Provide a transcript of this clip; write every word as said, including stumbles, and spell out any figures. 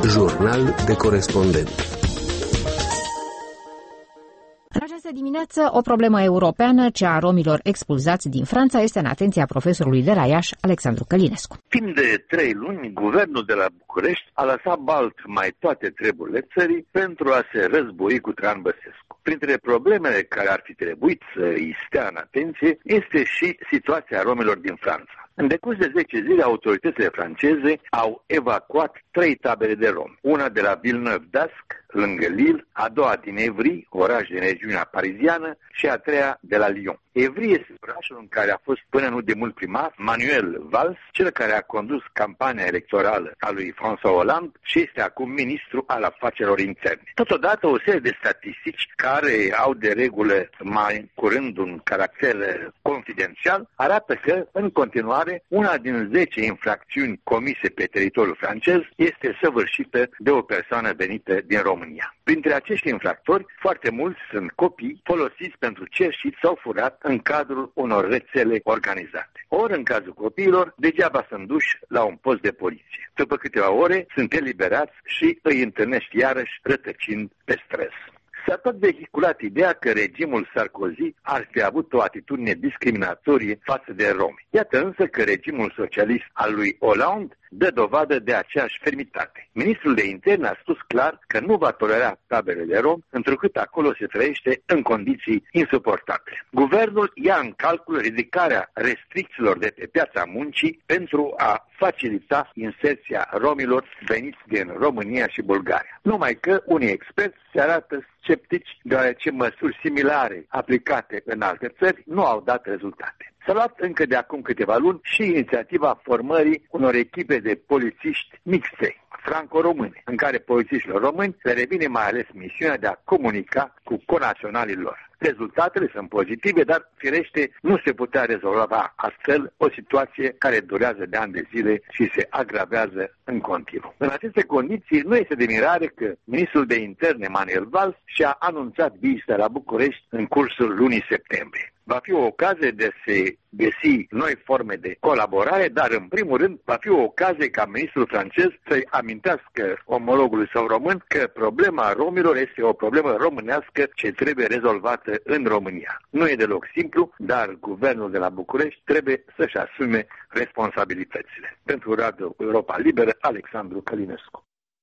Jurnal de corespondent. În această dimineață, o problemă europeană, cea a romilor expulzați din Franța, este în atenția profesorului de la Iași, Alexandru Călinescu. Timp de trei luni, guvernul de la București a lăsat balt mai toate treburile țării pentru a se război cu Traian Băsescu. Printre problemele care ar fi trebuit să îi stea în atenție este și situația romilor din Franța. În decurs de zece zile, autoritățile franceze au evacuat trei tabere de romi. Una de la Villeneuve-d'Ascq, lângă Lille, a doua din Evry, oraș din regiunea pariziană, și a treia de la Lyon. Evry este orașul în care a fost până nu de mult primar Manuel Valls, cel care a condus campania electorală a lui François Hollande și este acum ministru al afacerilor interne. Totodată, o serie de statistici care au de regulă mai curând un caracter confidențial arată că, în continuare, una din zece infracțiuni comise pe teritoriul francez este săvârșită de o persoană venită din România. Printre acești infractori, foarte mulți sunt copii folosiți pentru cerșit sau furat în cadrul unor rețele organizate. Ori, în cazul copiilor, degeaba sunt duși la un post de poliție. După câteva ore, sunt eliberați și îi întâlnești iarăși rătăcind pe stres. S-a tot vehiculat ideea că regimul Sarkozy ar fi avut o atitudine discriminatorie față de romi. Iată însă că regimul socialist al lui Hollande dă dovadă de aceeași fermitate. Ministrul de interne a spus clar că nu va tolera tabere de romi, întrucât acolo se trăiește în condiții insuportabile. Guvernul ia în calcul ridicarea restricțiilor de pe piața muncii pentru a facilita inserția romilor veniți din România și Bulgaria. Numai că unii experți se arată sceptici, deoarece măsuri similare aplicate în alte țări nu au dat rezultate. S-a luat încă de acum câteva luni și inițiativa formării unor echipe de polițiști mixte, franco-române, în care polițiștilor români le revine mai ales misiunea de a comunica cu conaționalii lor. Rezultatele sunt pozitive, dar firește nu se putea rezolva astfel o situație care durează de ani de zile și se agravează în continuu. În aceste condiții nu este de mirare că ministrul de interne Manuel Valls și-a anunțat vizita la București în cursul lunii septembrie. Va fi o ocazie de a se găsi noi forme de colaborare, dar în primul rând va fi o ocazie ca ministrul francez să-i amintească omologului său român că problema romilor este o problemă românească ce trebuie rezolvată în România. Nu e deloc simplu, dar guvernul de la București trebuie să-și asume responsabilitățile. Pentru Radio Europa Liberă, Alexandru Călinescu.